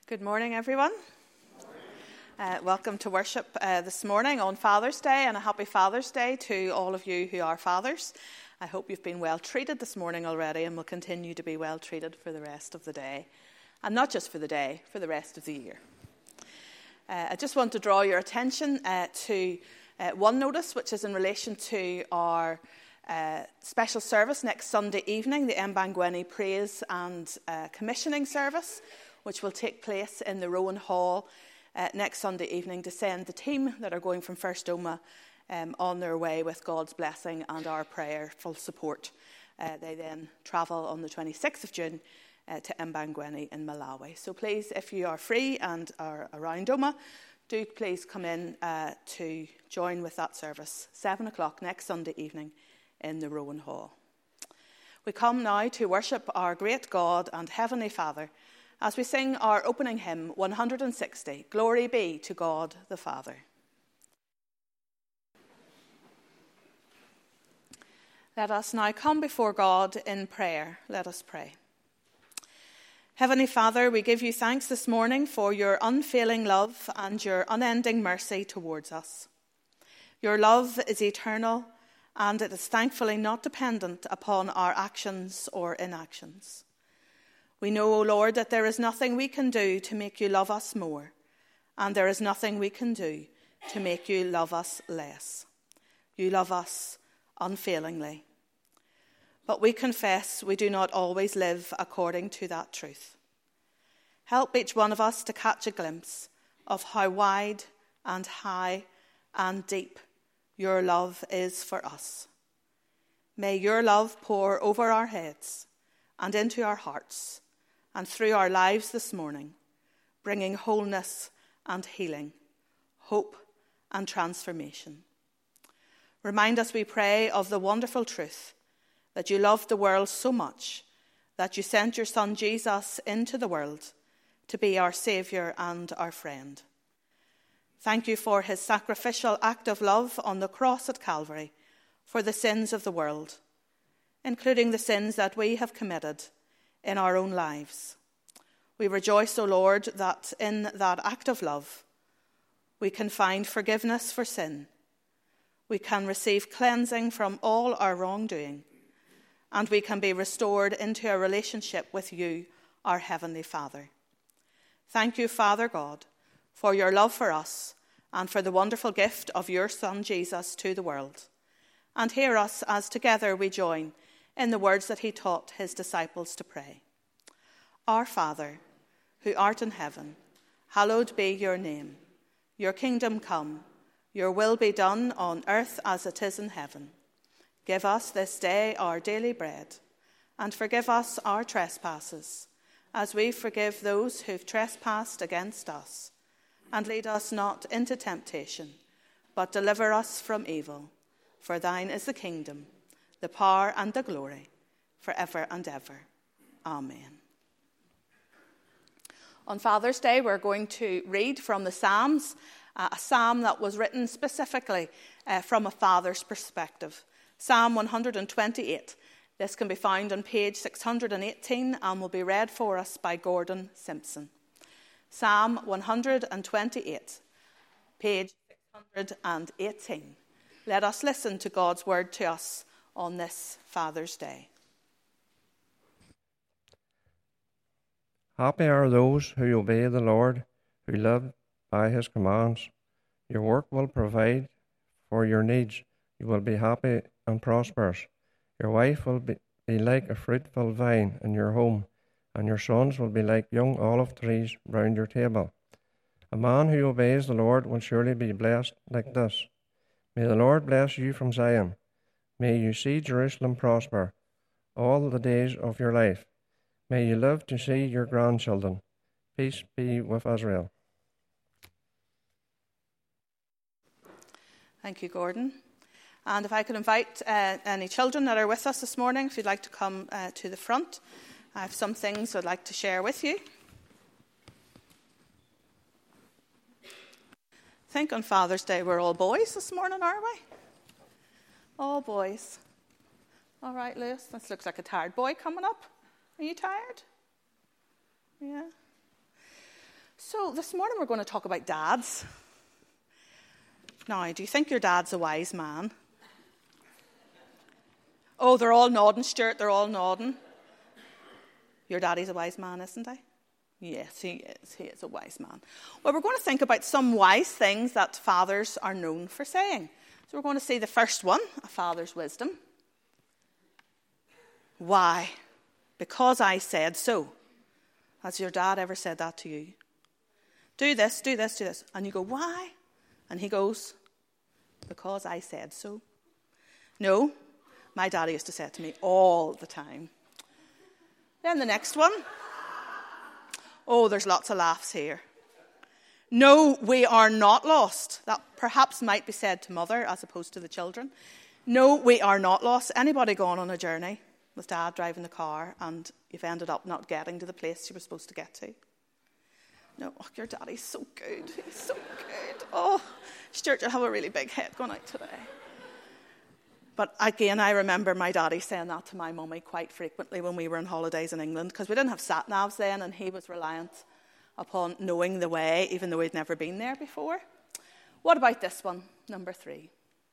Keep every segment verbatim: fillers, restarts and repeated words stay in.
Good morning, everyone. Uh, welcome to worship uh, this morning on Father's Day, and a happy Father's Day to all of you who are fathers. I hope you've been well treated this morning already and will continue to be well treated for the rest of the day. And not just for the day, for the rest of the year. Uh, I just want to draw your attention uh, to uh, one notice, which is in relation to our uh, special service next Sunday evening, the Mbangweni Praise and uh, Commissioning Service, which will take place in the Rowan Hall uh, next Sunday evening to send the team that are going from First Doma um, on their way with God's blessing and our prayerful support. Uh, they then travel on the twenty-sixth of June uh, to Mbangweni in Malawi. So please, if you are free and are around Doma, do please come in uh, to join with that service, seven o'clock next Sunday evening in the Rowan Hall. We come now to worship our great God and Heavenly Father, as we sing our opening hymn, one hundred sixty, Glory Be to God the Father. Let us now come before God in prayer. Let us pray. Heavenly Father, we give you thanks this morning for your unfailing love and your unending mercy towards us. Your love is eternal, and it is thankfully not dependent upon our actions or inactions. We know, O Lord, that there is nothing we can do to make you love us more, and there is nothing we can do to make you love us less. You love us unfailingly. But we confess we do not always live according to that truth. Help each one of us to catch a glimpse of how wide and high and deep your love is for us. May your love pour over our heads and into our hearts and through our lives this morning, bringing wholeness and healing, hope and transformation. Remind us, we pray, of the wonderful truth that you loved the world so much that you sent your Son Jesus into the world to be our Saviour and our friend. Thank you for his sacrificial act of love on the cross at Calvary for the sins of the world, including the sins that we have committed in our own lives. We rejoice, O Lord, that in that act of love we can find forgiveness for sin, we can receive cleansing from all our wrongdoing, and we can be restored into a relationship with you, our Heavenly Father. Thank you, Father God, for your love for us and for the wonderful gift of your Son Jesus to the world. And hear us as together we join in the words that he taught his disciples to pray. Our Father, who art in heaven, hallowed be your name. Your kingdom come, your will be done on earth as it is in heaven. Give us this day our daily bread, and forgive us our trespasses, as we forgive those who've trespassed against us. And lead us not into temptation, but deliver us from evil. For thine is the kingdom, the power and the glory, forever and ever. Amen. On Father's Day, we're going to read from the Psalms, uh, a psalm that was written specifically uh, from a father's perspective. Psalm one hundred twenty-eight. This can be found on page six hundred eighteen and will be read for us by Gordon Simpson. Psalm one hundred twenty-eight, page six hundred eighteen. Let us listen to God's word to us on this Father's Day. Happy are those who obey the Lord, who live by his commands. Your work will provide for your needs. You will be happy and prosperous. Your wife will be, be like a fruitful vine in your home, and your sons will be like young olive trees round your table. A man who obeys the Lord will surely be blessed like this. May the Lord bless you from Zion. May you see Jerusalem prosper all the days of your life. May you live to see your grandchildren. Peace be with Israel. Thank you, Gordon. And if I could invite uh, any children that are with us this morning, if you'd like to come uh, to the front. I have some things I'd like to share with you. I think on Father's Day we're all boys this morning, are we? All boys. All right, Lewis, this looks like a tired boy coming up. Are you tired? Yeah. So this morning we're going to talk about dads. Now, do you think your dad's a wise man? Oh, they're all nodding, Stuart, they're all nodding. Your daddy's a wise man, isn't he? Yes, he is. He is a wise man. Well, we're going to think about some wise things that fathers are known for saying. So we're going to see the first one, a father's wisdom. Why? Because I said so. Has your dad ever said that to you? Do this, do this, do this. And you go, why? And he goes, because I said so. No, my daddy used to say it to me all the time. Then the next one. Oh, there's lots of laughs here. No, we are not lost. That perhaps might be said to mother as opposed to the children. No, we are not lost. Anybody gone on a journey with dad driving the car and you've ended up not getting to the place you were supposed to get to? No, oh, your daddy's so good. He's so good. Oh, Stuart, you'll have a really big head going out today. But again, I remember my daddy saying that to my mummy quite frequently when we were on holidays in England, because we didn't have sat-navs then, and he was reliant upon knowing the way, even though he'd never been there before. What about this one, number three?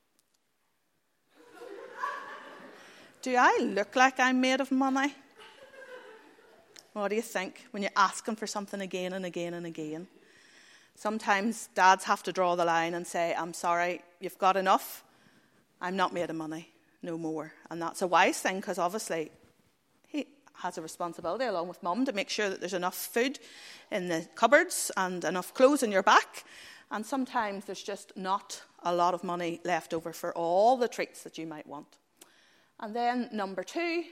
Do I look like I'm made of money? What do you think when you're asking for something again and again and again? Sometimes dads have to draw the line and say, I'm sorry, you've got enough. I'm not made of money, no more. And that's a wise thing, because obviously he has a responsibility along with mum to make sure that there's enough food in the cupboards and enough clothes on your back. And sometimes there's just not a lot of money left over for all the treats that you might want. And then number two,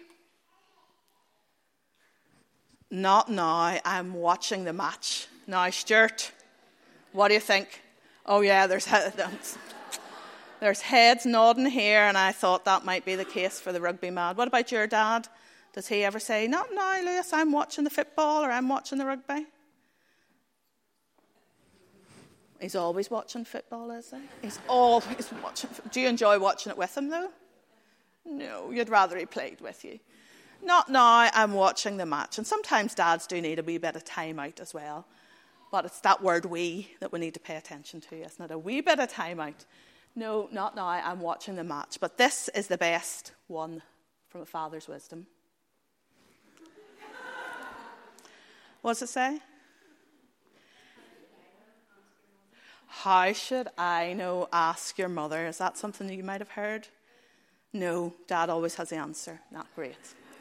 not now, I'm watching the match. Now, Stuart, what do you think? Oh yeah, there's there's heads nodding here, and I thought that might be the case for the rugby mad. What about your dad? Does he ever say, not now, Lewis, I'm watching the football, or I'm watching the rugby? He's always watching football, is he? He's always watching. Do you enjoy watching it with him, though? No, you'd rather he played with you. Not now, I'm watching the match. And sometimes dads do need a wee bit of time out as well. But it's that word we that we need to pay attention to, isn't it? A wee bit of time out. No, not now, I'm watching the match. But this is the best one from a father's wisdom. What does it say? How should I know? Ask your mother. Is that something that you might have heard? No, dad always has the answer. Not great.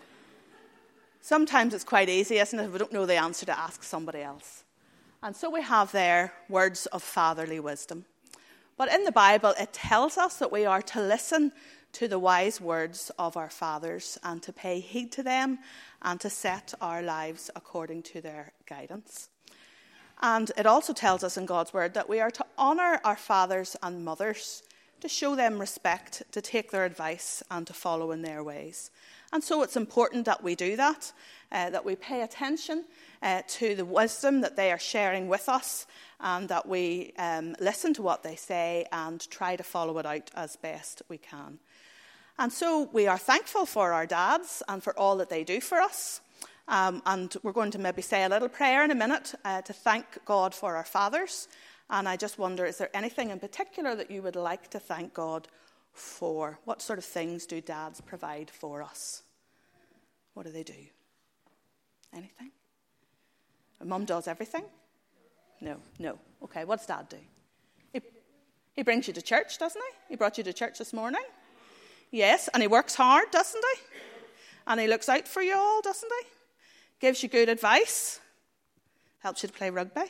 Sometimes it's quite easy, isn't it, if we don't know the answer, to ask somebody else. And so we have there words of fatherly wisdom. But in the Bible, it tells us that we are to listen to the wise words of our fathers and to pay heed to them and to set our lives according to their guidance. And it also tells us in God's word that we are to honour our fathers and mothers, to show them respect, to take their advice and to follow in their ways. And so it's important that we do that, uh, that we pay attention uh, to the wisdom that they are sharing with us, and that we um, listen to what they say and try to follow it out as best we can. And so we are thankful for our dads and for all that they do for us. Um, and we're going to maybe say a little prayer in a minute uh, to thank God for our fathers. And I just wonder, is there anything in particular that you would like to thank God for? What sort of things do dads provide for us? What do they do? Anything? Mum does everything? No, no. Okay, what's dad do? He, he brings you to church, doesn't he? He brought you to church this morning. Yes, and he works hard, doesn't he? And he looks out for you all, doesn't he? Gives you good advice. Helps you to play rugby.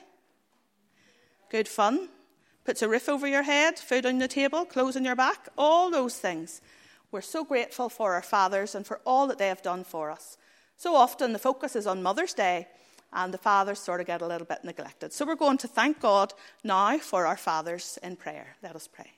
Good fun. Puts a roof over your head, food on the table, clothes on your back, all those things. We're so grateful for our fathers and for all that they have done for us. So often the focus is on Mother's Day, and the fathers sort of get a little bit neglected. So we're going to thank God now for our fathers in prayer. Let us pray.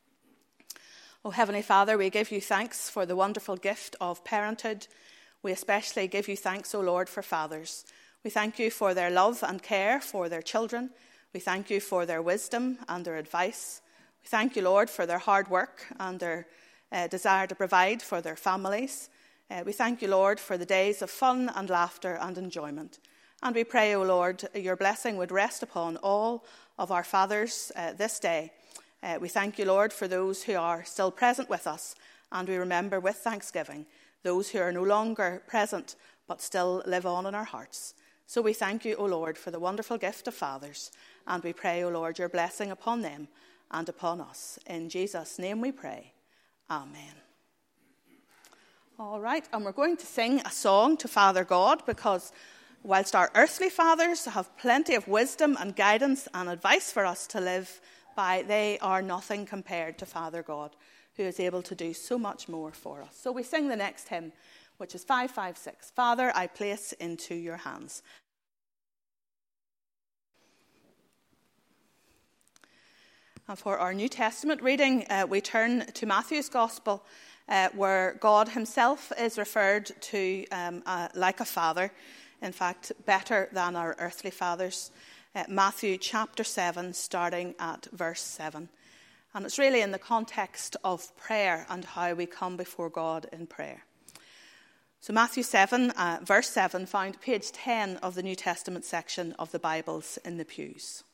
Oh, Heavenly Father, we give you thanks for the wonderful gift of parenthood. We especially give you thanks, O Lord, for fathers. We thank you for their love and care for their children. We thank you for their wisdom and their advice. We thank you, Lord, for their hard work and their uh, desire to provide for their families. Uh, we thank you, Lord, for the days of fun and laughter and enjoyment. And we pray, O Lord, your blessing would rest upon all of our fathers uh, this day. Uh, we thank you, Lord, for those who are still present with us, and we remember with thanksgiving those who are no longer present but still live on in our hearts. So we thank you, O Lord, for the wonderful gift of fathers, and we pray, O Lord, your blessing upon them and upon us. In Jesus' name we pray. Amen. All right, and we're going to sing a song to Father God, because whilst our earthly fathers have plenty of wisdom and guidance and advice for us to live by, they are nothing compared to Father God, who is able to do so much more for us. So we sing the next hymn, which is five five six, Father, I Place into Your Hands. And for our New Testament reading, uh, we turn to Matthew's Gospel, uh, where God himself is referred to um, uh, like a father, in fact, better than our earthly fathers. Uh, Matthew chapter seven, starting at verse seven. And it's really in the context of prayer and how we come before God in prayer. So Matthew seven, uh, verse seven, found page ten of the New Testament section of the Bibles in the pews.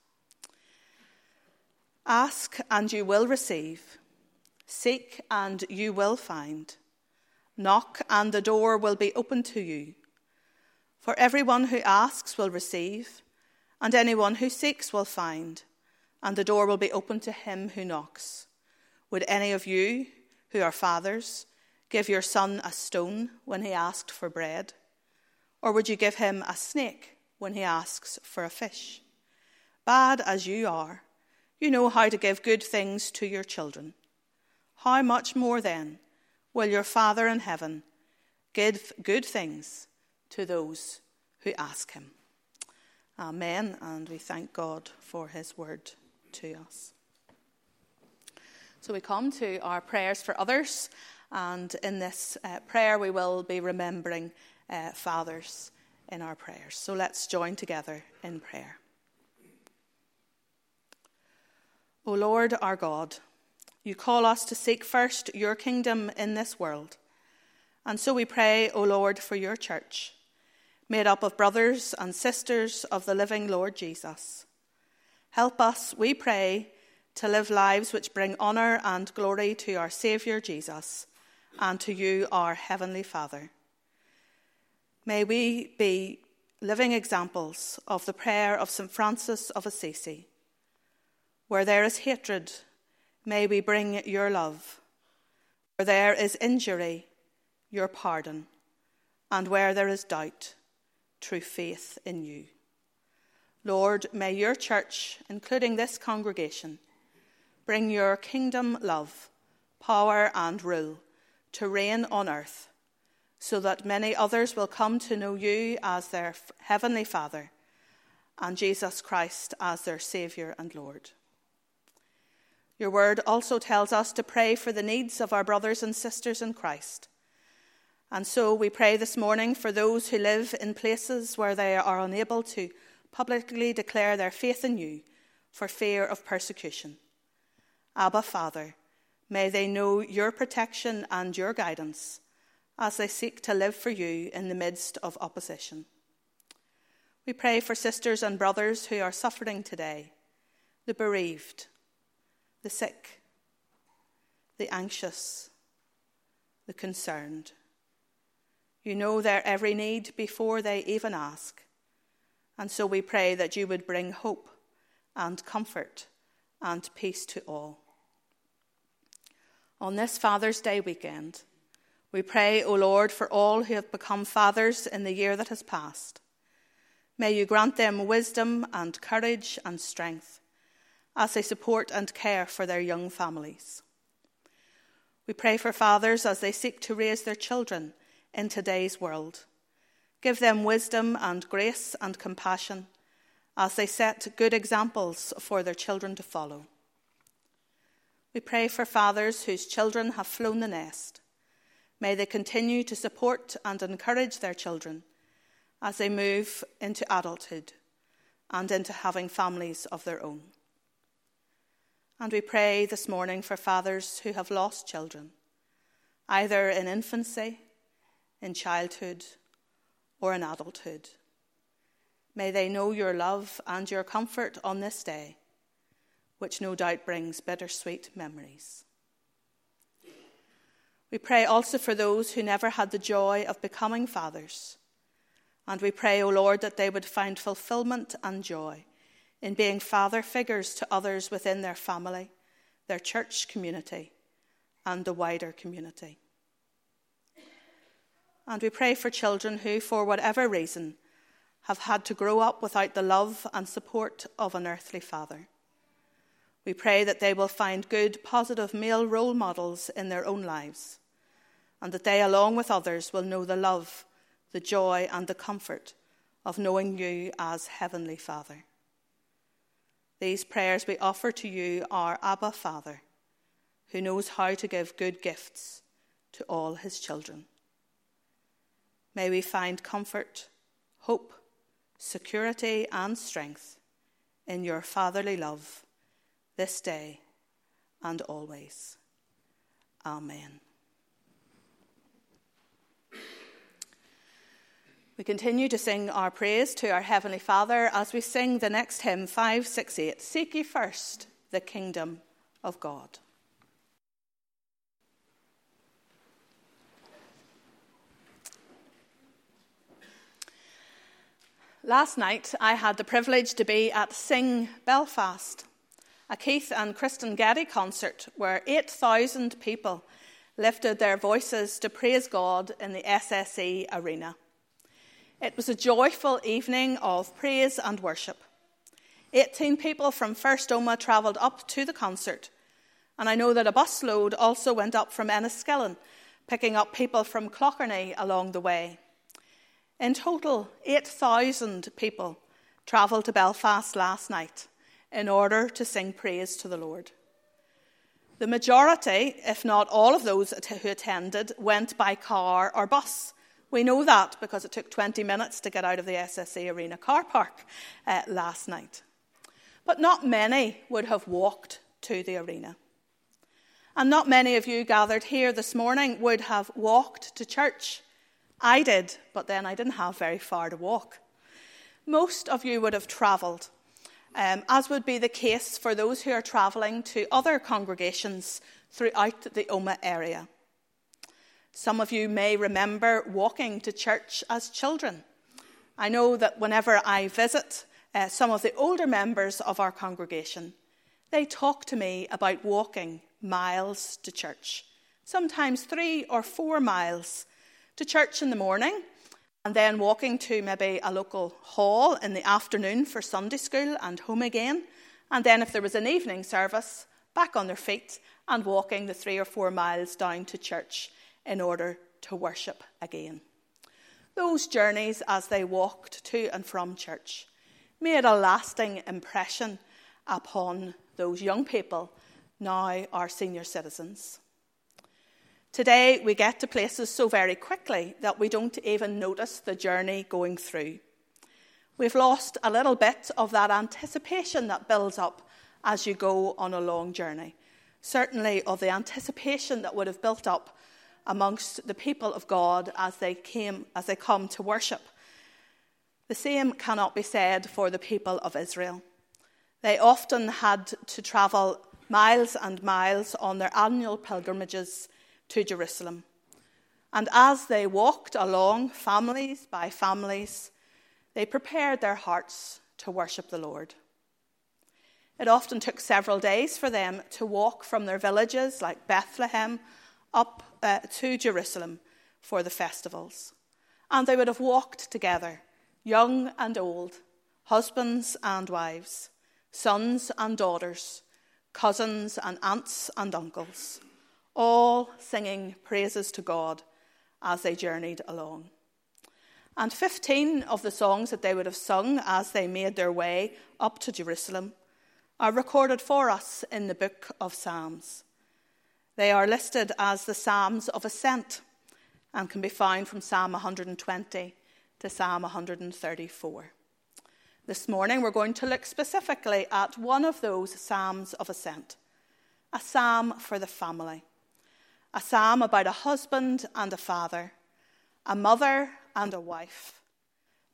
Ask and you will receive. Seek and you will find. Knock and the door will be opened to you. For everyone who asks will receive, and anyone who seeks will find, and the door will be opened to him who knocks. Would any of you, who are fathers, give your son a stone when he asked for bread? Or would you give him a snake when he asks for a fish? Bad as you are, you know how to give good things to your children. How much more then will your Father in heaven give good things to those who ask him? Amen, and we thank God for his word to us. So we come to our prayers for others, and in this uh, prayer we will be remembering uh, fathers in our prayers. So let's join together in prayer. O Lord our God, you call us to seek first your kingdom in this world. And so we pray, O Lord, for your church, made up of brothers and sisters of the living Lord Jesus. Help us, we pray, to live lives which bring honour and glory to our Saviour Jesus and to you, our Heavenly Father. May we be living examples of the prayer of Saint Francis of Assisi. Where there is hatred, may we bring your love. Where there is injury, your pardon. And where there is doubt, true faith in you. Lord, may your church, including this congregation, bring your kingdom love, power and rule to reign on earth, so that many others will come to know you as their heavenly Father and Jesus Christ as their Saviour and Lord. Your word also tells us to pray for the needs of our brothers and sisters in Christ. And so we pray this morning for those who live in places where they are unable to publicly declare their faith in you for fear of persecution. Abba, Father, may they know your protection and your guidance as they seek to live for you in the midst of opposition. We pray for sisters and brothers who are suffering today, the bereaved, the sick, the anxious, the concerned. You know their every need before they even ask. And so we pray that you would bring hope and comfort and peace to all. On this Father's Day weekend, we pray, O Lord, for all who have become fathers in the year that has passed. May you grant them wisdom and courage and strength as they support and care for their young families. We pray for fathers as they seek to raise their children in today's world. Give them wisdom and grace and compassion as they set good examples for their children to follow. We pray for fathers whose children have flown the nest. May they continue to support and encourage their children as they move into adulthood and into having families of their own. And we pray this morning for fathers who have lost children, either in infancy, in childhood, or in adulthood. May they know your love and your comfort on this day, which no doubt brings bittersweet memories. We pray also for those who never had the joy of becoming fathers. And we pray, O Lord, that they would find fulfillment and joy in being father figures to others within their family, their church community, and the wider community. And we pray for children who, for whatever reason, have had to grow up without the love and support of an earthly father. We pray that they will find good, positive male role models in their own lives, and that they, along with others, will know the love, the joy, and the comfort of knowing you as Heavenly Father. These prayers we offer to you, our Abba Father, who knows how to give good gifts to all his children. May we find comfort, hope, security, and strength in your fatherly love this day and always. Amen. We continue to sing our praise to our Heavenly Father as we sing the next hymn, five sixty-eight, Seek ye first the kingdom of God. Last night I had the privilege to be at Sing Belfast, a Keith and Kristen Getty concert where eight thousand people lifted their voices to praise God in the S S E arena. It was a joyful evening of praise and worship. eighteen people from First Oma travelled up to the concert, and I know that a busload also went up from Enniskillen, picking up people from Clockerney along the way. In total, eight thousand people travelled to Belfast last night in order to sing praise to the Lord. The majority, if not all of those who attended, went by car or bus. We know that because it took twenty minutes to get out of the S S E Arena car park uh, last night. But not many would have walked to the arena. And not many of you gathered here this morning would have walked to church. I did, but then I didn't have very far to walk. Most of you would have travelled, um, as would be the case for those who are travelling to other congregations throughout the Oma area. Some of you may remember walking to church as children. I know that whenever I visit uh, some of the older members of our congregation, they talk to me about walking miles to church, sometimes three or four miles to church in the morning, and then walking to maybe a local hall in the afternoon for Sunday school and home again, and then if there was an evening service, back on their feet and walking the three or four miles down to church in order to worship again. Those journeys as they walked to and from church made a lasting impression upon those young people, now our senior citizens. Today we get to places so very quickly that we don't even notice the journey going through. We've lost a little bit of that anticipation that builds up as you go on a long journey. Certainly of the anticipation that would have built up amongst the people of God as they came, as they come to worship. The same cannot be said for the people of Israel. They often had to travel miles and miles on their annual pilgrimages to Jerusalem. And as they walked along, families by families, they prepared their hearts to worship the Lord. It often took several days for them to walk from their villages like Bethlehem up uh, to Jerusalem for the festivals. And they would have walked together, young and old, husbands and wives, sons and daughters, cousins and aunts and uncles, all singing praises to God as they journeyed along. And fifteen of the songs that they would have sung as they made their way up to Jerusalem are recorded for us in the book of Psalms. They are listed as the Psalms of Ascent and can be found from Psalm one hundred twenty to Psalm one hundred thirty-four. This morning we're going to look specifically at one of those Psalms of Ascent, a psalm for the family, a psalm about a husband and a father, a mother and a wife,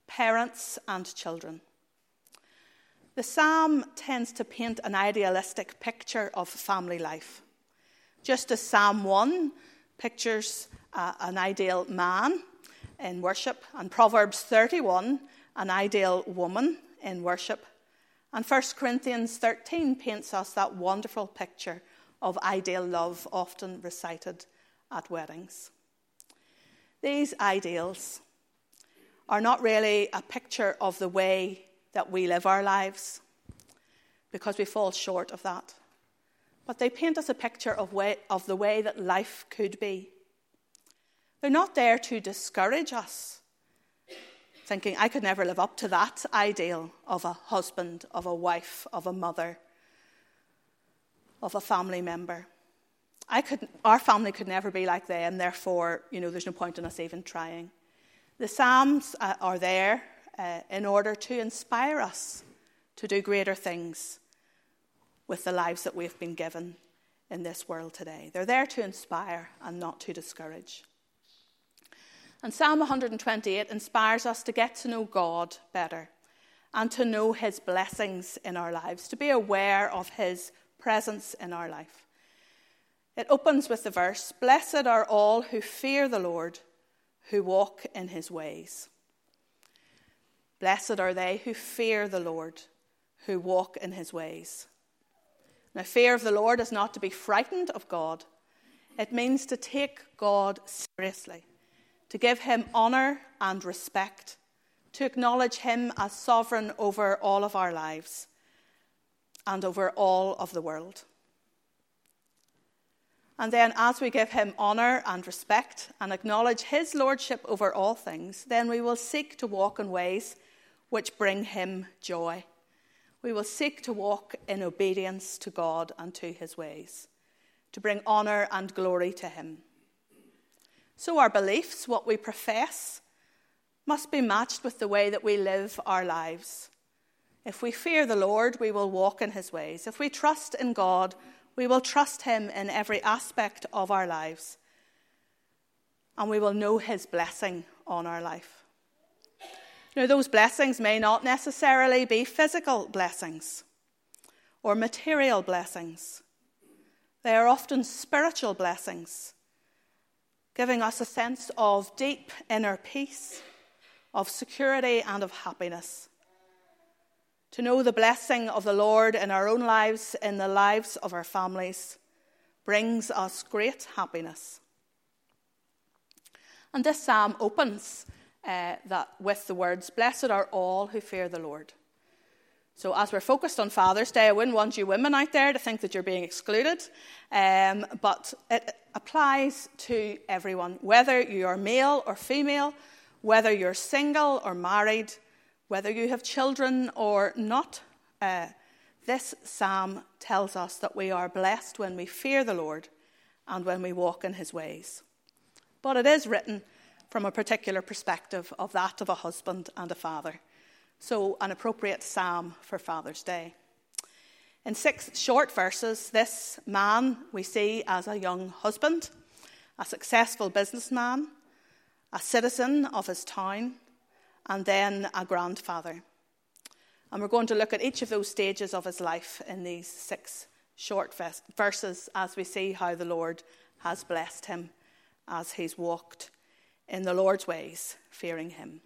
parents and children. The psalm tends to paint an idealistic picture of family life. Just as Psalm one pictures uh, an ideal man in worship, and Proverbs thirty-one, an ideal woman in worship, and First Corinthians thirteen paints us that wonderful picture of ideal love often recited at weddings. These ideals are not really a picture of the way that we live our lives, because we fall short of that. But they paint us a picture of, way, of the way that life could be. They're not there to discourage us, thinking, I could never live up to that ideal of a husband, of a wife, of a mother, of a family member. I could, our family could never be like them, therefore, you know, there's no point in us even trying. The Psalms uh, are there uh, in order to inspire us to do greater things with the lives that we've been given in this world today. They're there to inspire and not to discourage. And Psalm one hundred twenty-eight inspires us to get to know God better and to know his blessings in our lives, to be aware of his presence in our life. It opens with the verse, "Blessed are all who fear the Lord, who walk in his ways." Blessed are they who fear the Lord, who walk in his ways. Now, fear of the Lord is not to be frightened of God. It means to take God seriously, to give him honour and respect, to acknowledge him as sovereign over all of our lives and over all of the world. And then as we give him honour and respect and acknowledge his lordship over all things, then we will seek to walk in ways which bring him joy. We will seek to walk in obedience to God and to his ways, to bring honour and glory to him. So our beliefs, what we profess, must be matched with the way that we live our lives. If we fear the Lord, we will walk in his ways. If we trust in God, we will trust him in every aspect of our lives. And we will know his blessing on our life. Now, those blessings may not necessarily be physical blessings or material blessings. They are often spiritual blessings, giving us a sense of deep inner peace, of security and of happiness. To know the blessing of the Lord in our own lives, in the lives of our families, brings us great happiness. And this psalm opens uh, that with the words, "Blessed are all who fear the Lord." So as we're focused on Father's Day, I wouldn't want you women out there to think that you're being excluded, um, but it applies to everyone, whether you are male or female, whether you're single or married, whether you have children or not. Uh, this psalm tells us that we are blessed when we fear the Lord and when we walk in his ways. But it is written from a particular perspective of that of a husband and a father. So an appropriate psalm for Father's Day. In six short verses, this man we see as a young husband, a successful businessman, a citizen of his town, and then a grandfather. And we're going to look at each of those stages of his life in these six short verses as we see how the Lord has blessed him as he's walked in the Lord's ways, fearing him.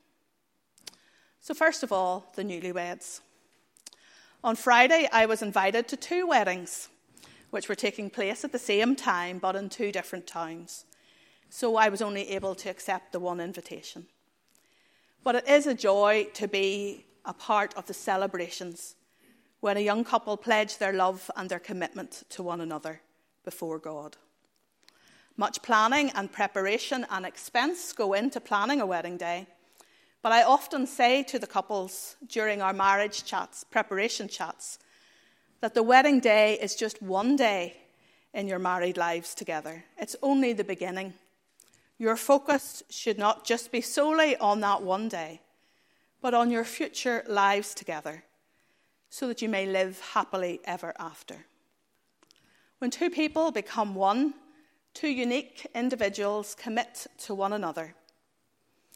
So first of all, the newlyweds. On Friday, I was invited to two weddings, which were taking place at the same time, but in two different towns. So I was only able to accept the one invitation. But it is a joy to be a part of the celebrations when a young couple pledge their love and their commitment to one another before God. Much planning and preparation and expense go into planning a wedding day. But I often say to the couples during our marriage chats, preparation chats, that the wedding day is just one day in your married lives together. It's only the beginning. Your focus should not just be solely on that one day, but on your future lives together, so that you may live happily ever after. When two people become one, two unique individuals commit to one another.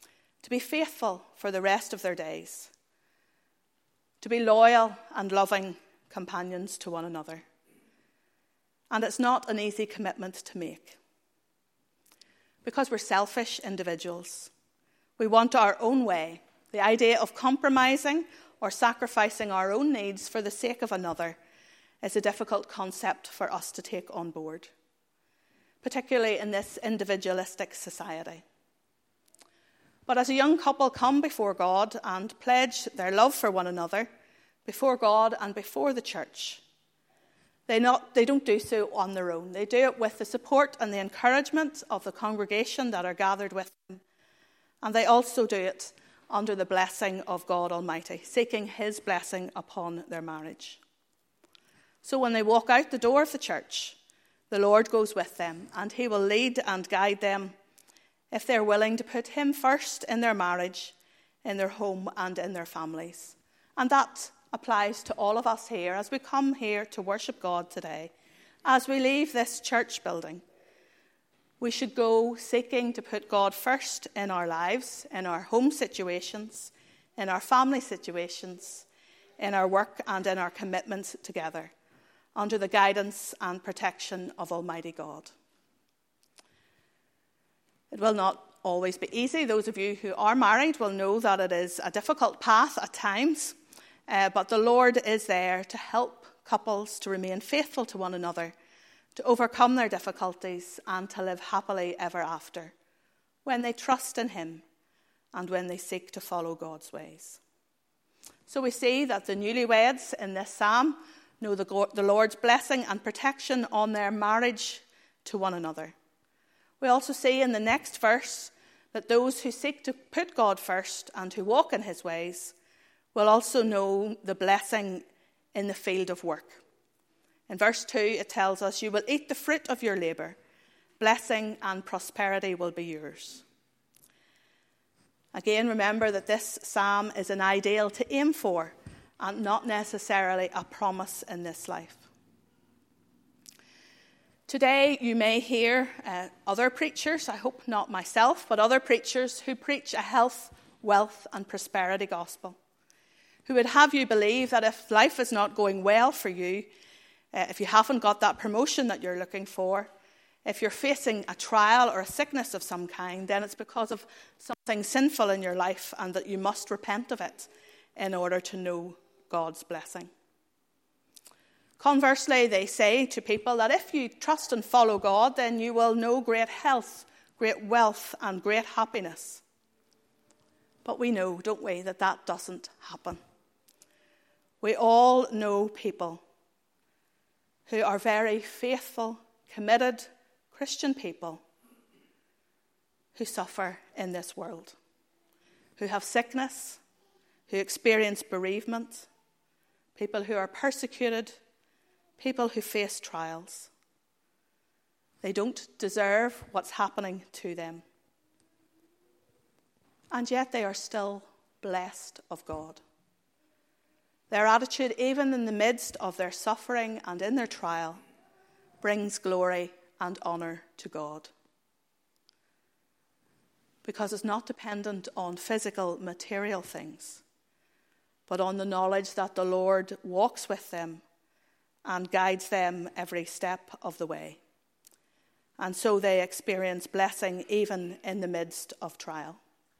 to be faithful for the rest of their days, to be loyal and loving companions to one another. And it's not an easy commitment to make, because we're selfish individuals. We want our own way. The idea of compromising or sacrificing our own needs for the sake of another is a difficult concept for us to take on board, particularly in this individualistic society. But as a young couple come before God and pledge their love for one another, before God and before the church, they, not, they don't do so on their own. They do it with the support and the encouragement of the congregation that are gathered with them. And they also do it under the blessing of God Almighty, seeking his blessing upon their marriage. So when they walk out the door of the church, the Lord goes with them, and he will lead and guide them if they're willing to put him first in their marriage, in their home, and in their families. And that applies to all of us here as we come here to worship God today. As we leave this church building, we should go seeking to put God first in our lives, in our home situations, in our family situations, in our work, and in our commitments together, under the guidance and protection of Almighty God. It will not always be easy. Those of you who are married will know that it is a difficult path at times, uh, but the Lord is there to help couples to remain faithful to one another, to overcome their difficulties, and to live happily ever after, when they trust in him and when they seek to follow God's ways. So we see that the newlyweds in this psalm know the, the Lord's blessing and protection on their marriage to one another. We also see in the next verse that those who seek to put God first and who walk in his ways will also know the blessing in the field of work. In verse two, it tells us, "You will eat the fruit of your labour. Blessing and prosperity will be yours." Again, remember that this psalm is an ideal to aim for and not necessarily a promise in this life. Today, you may hear uh, other preachers, I hope not myself, but other preachers who preach a health, wealth, and prosperity gospel, who would have you believe that if life is not going well for you, uh, if you haven't got that promotion that you're looking for, if you're facing a trial or a sickness of some kind, then it's because of something sinful in your life and that you must repent of it in order to know God's blessing. Conversely, they say to people that if you trust and follow God, then you will know great health, great wealth, and great happiness. But we know, don't we, that that doesn't happen. We all know people who are very faithful, committed Christian people who suffer in this world, who have sickness, who experience bereavement, people who are persecuted, people who face trials. They don't deserve what's happening to them. And yet they are still blessed of God. Their attitude, even in the midst of their suffering and in their trial, brings glory and honour to God. Because it's not dependent on physical, material things, but on the knowledge that the Lord walks with them and guides them every step of the way. And so they experience blessing even in the midst of trial.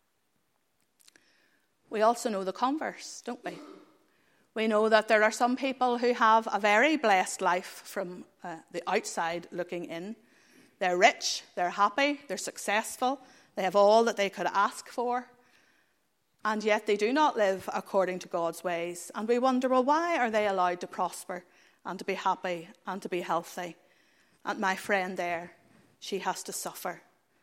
We also know the converse, don't we? We know that there are some people who have a very blessed life from uh, the outside looking in. They're rich, they're happy, they're successful, they have all that they could ask for, and yet they do not live according to God's ways. And we wonder, well, why are they allowed to prosper and to be happy and to be healthy? And my friend there, she has to suffer.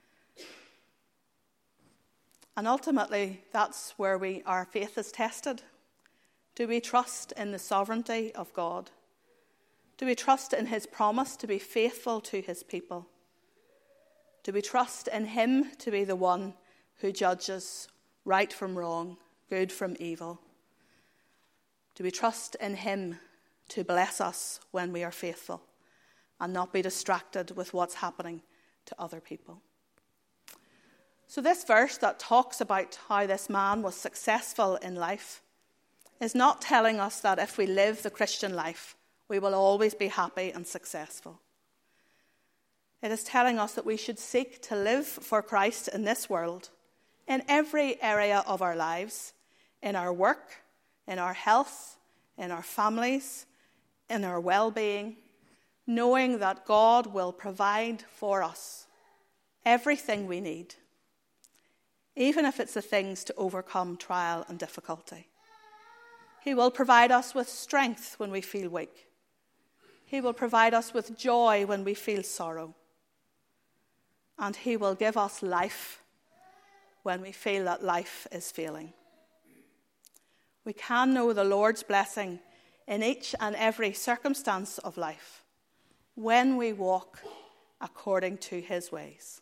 And ultimately, that's where we our faith is tested. Do we trust in the sovereignty of God? Do we trust in his promise to be faithful to his people? Do we trust in him to be the one who judges right from wrong, good from evil? Do we trust in him to bless us when we are faithful and not be distracted with what's happening to other people? So this verse that talks about how this man was successful in life is not telling us that if we live the Christian life, we will always be happy and successful. It is telling us that we should seek to live for Christ in this world, in every area of our lives, in our work, in our health, in our families, in our well-being, knowing that God will provide for us everything we need, even if it's the things to overcome trial and difficulty. He will provide us with strength when we feel weak. He will provide us with joy when we feel sorrow. And he will give us life when we feel that life is failing. We can know the Lord's blessing in each and every circumstance of life when we walk according to his ways.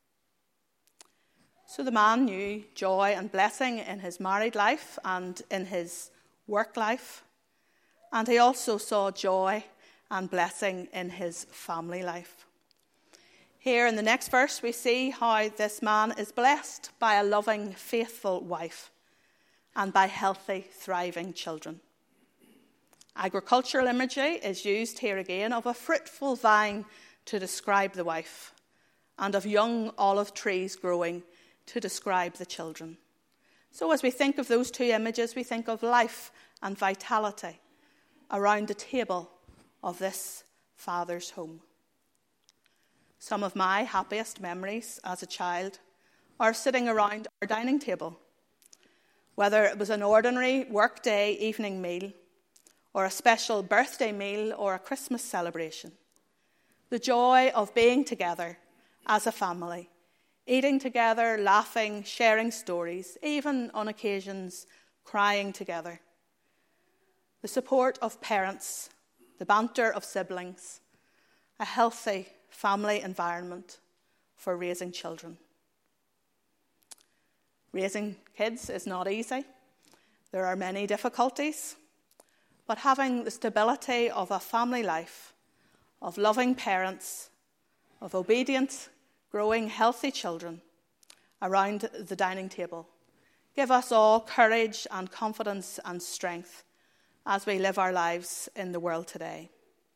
So the man knew joy and blessing in his married life and in his work life, and he also saw joy and blessing in his family life. Here in the next verse, we see how this man is blessed by a loving, faithful wife and by healthy, thriving children. Agricultural imagery is used here again of a fruitful vine to describe the wife, and of young olive trees growing to describe the children. So as we think of those two images, we think of life and vitality around the table of this father's home. Some of my happiest memories as a child are sitting around our dining table, whether it was an ordinary workday evening meal or a special birthday meal or a Christmas celebration. The joy of being together as a family, eating together, laughing, sharing stories, even on occasions crying together. The support of parents, the banter of siblings, a healthy family environment for raising children. Raising kids is not easy. There are many difficulties, but having the stability of a family life, of loving parents, of obedient, growing, healthy children around the dining table, give us all courage and confidence and strength as we live our lives in the world today.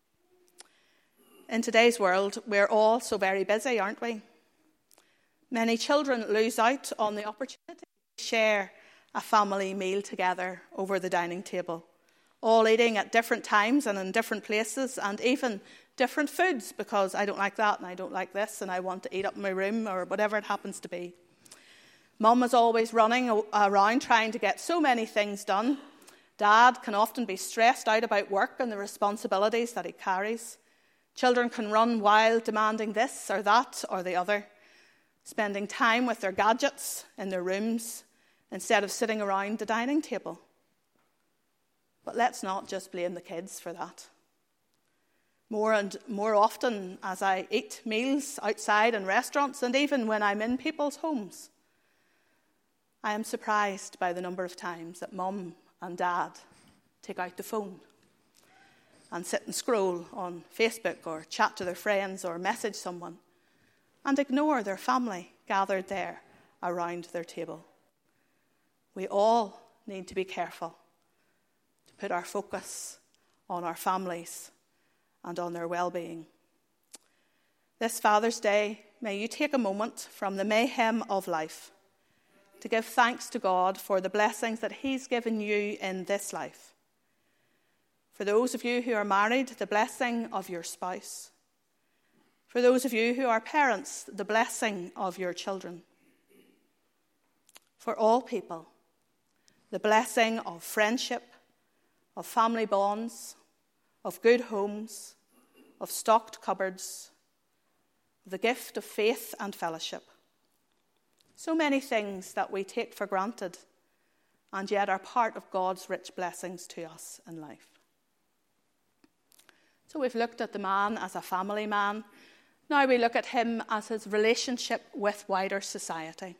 In today's world, we're all so very busy, aren't we? Many children lose out on the opportunity to share a family meal together over the dining table, all eating at different times and in different places, and even different foods, because I don't like that and I don't like this and I want to eat up in my room or whatever it happens to be. Mum is always running around trying to get so many things done. Dad can often be stressed out about work and the responsibilities that he carries. Children can run wild, demanding this or that or the other, spending time with their gadgets in their rooms instead of sitting around the dining table. But let's not just blame the kids for that. More and more often as I eat meals outside in restaurants and even when I'm in people's homes, I am surprised by the number of times that Mum and Dad take out the phone and sit and scroll on Facebook or chat to their friends or message someone and ignore their family gathered there around their table. We all need to be careful to put our focus on our families and on their well-being. This Father's Day, may you take a moment from the mayhem of life to give thanks to God for the blessings that he's given you in this life. For those of you who are married, the blessing of your spouse. For those of you who are parents, the blessing of your children. For all people, the blessing of friendship, of family bonds, of good homes, of stocked cupboards, the gift of faith and fellowship. So many things that we take for granted and yet are part of God's rich blessings to us in life. So we've looked at the man as a family man. Now we look at him as his relationship with wider society.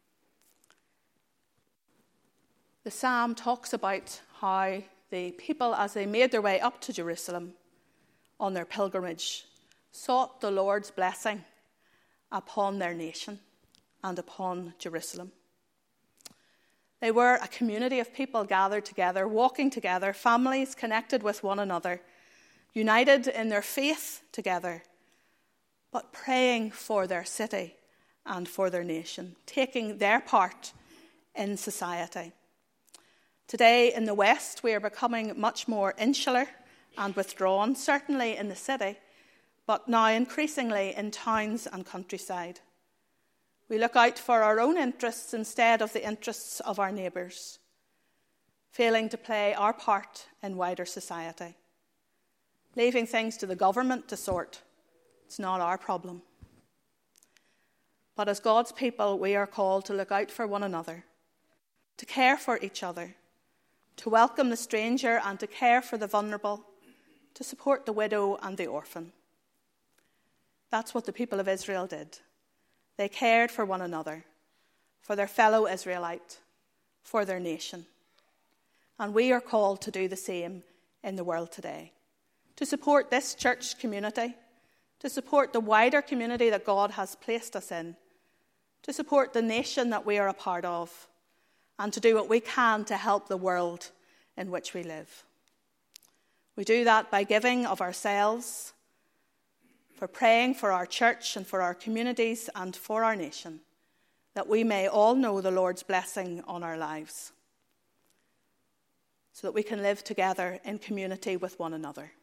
The psalm talks about how the people, as they made their way up to Jerusalem on their pilgrimage, sought the Lord's blessing upon their nation. and upon Jerusalem. They were a community of people gathered together, walking together, families connected with one another, united in their faith together, but praying for their city and for their nation, taking their part in society. Today in the West, we are becoming much more insular and withdrawn, certainly in the city, but now increasingly in towns and countryside. We look out for our own interests instead of the interests of our neighbours, failing to play our part in wider society, leaving things to the government to sort. It's not our problem. But as God's people, we are called to look out for one another, to care for each other, to welcome the stranger and to care for the vulnerable, to support the widow and the orphan. That's what the people of Israel did. They cared for one another, for their fellow Israelite, for their nation. And we are called to do the same in the world today, to support this church community, to support the wider community that God has placed us in, to support the nation that we are a part of, and to do what we can to help the world in which we live. We do that by giving of ourselves, for praying for our church and for our communities and for our nation, that we may all know the Lord's blessing on our lives, so that we can live together in community with one another.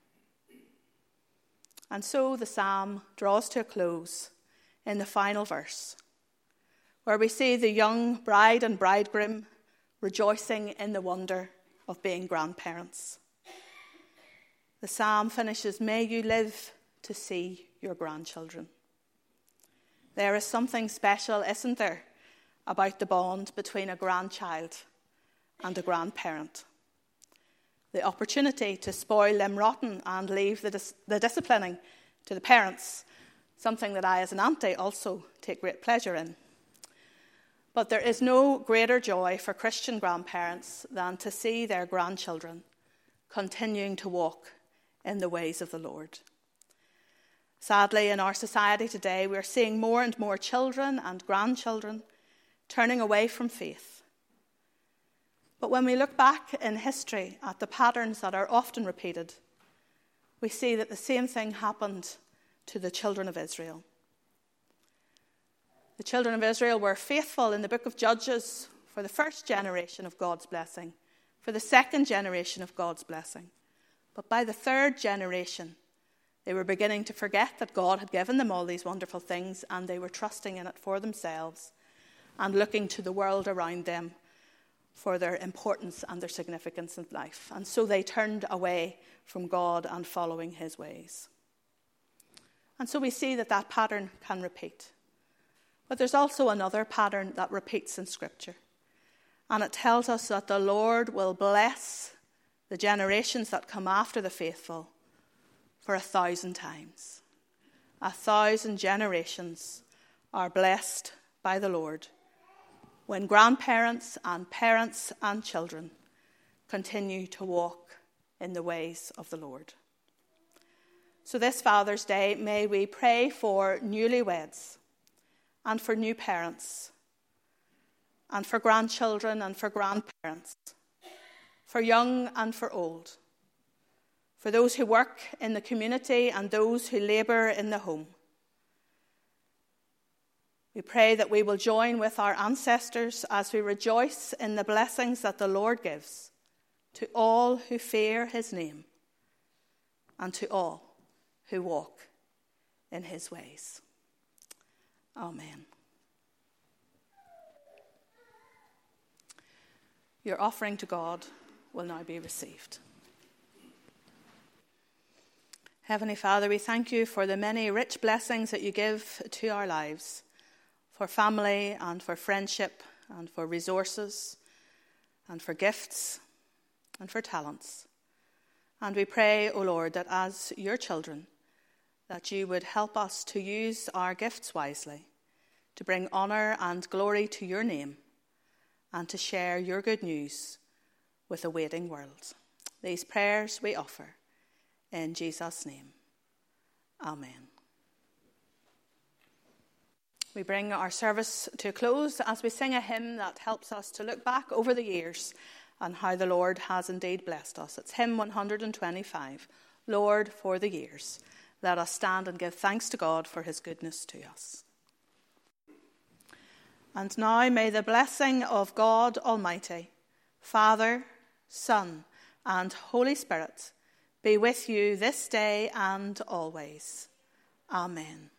And so the psalm draws to a close in the final verse, where we see the young bride and bridegroom rejoicing in the wonder of being grandparents. The psalm finishes, "May you live to see your grandchildren." There is something special, isn't there, about the bond between a grandchild and a grandparent. The opportunity to spoil them rotten and leave the, dis- the disciplining to the parents, something that I as an auntie also take great pleasure in. But there is no greater joy for Christian grandparents than to see their grandchildren continuing to walk in the ways of the Lord. Sadly, in our society today, we are seeing more and more children and grandchildren turning away from faith. But when we look back in history at the patterns that are often repeated, we see that the same thing happened to the children of Israel. The children of Israel were faithful in the book of Judges for the first generation of God's blessing, for the second generation of God's blessing. But by the third generation, they were beginning to forget that God had given them all these wonderful things, and they were trusting in it for themselves and looking to the world around them for their importance and their significance in life. And so they turned away from God and following his ways. And so we see that that pattern can repeat. But there's also another pattern that repeats in Scripture. And it tells us that the Lord will bless the generations that come after the faithful for a thousand times. A thousand generations are blessed by the Lord when grandparents and parents and children continue to walk in the ways of the Lord. So this Father's Day, may we pray for newlyweds and for new parents and for grandchildren and for grandparents, for young and for old, for those who work in the community and those who labour in the home. We pray that we will join with our ancestors as we rejoice in the blessings that the Lord gives to all who fear his name and to all who walk in his ways. Amen. Your offering to God will now be received. Heavenly Father, we thank you for the many rich blessings that you give to our lives, for family and for friendship and for resources and for gifts and for talents. And we pray, O Lord, that as your children, that you would help us to use our gifts wisely, to bring honour and glory to your name, and to share your good news with a waiting world. These prayers we offer in Jesus' name. Amen. We bring our service to a close as we sing a hymn that helps us to look back over the years and how the Lord has indeed blessed us. It's hymn one hundred twenty-five, Lord, for the years. Let us stand and give thanks to God for his goodness to us. And now may the blessing of God Almighty, Father, Son, and Holy Spirit be with you this day and always. Amen.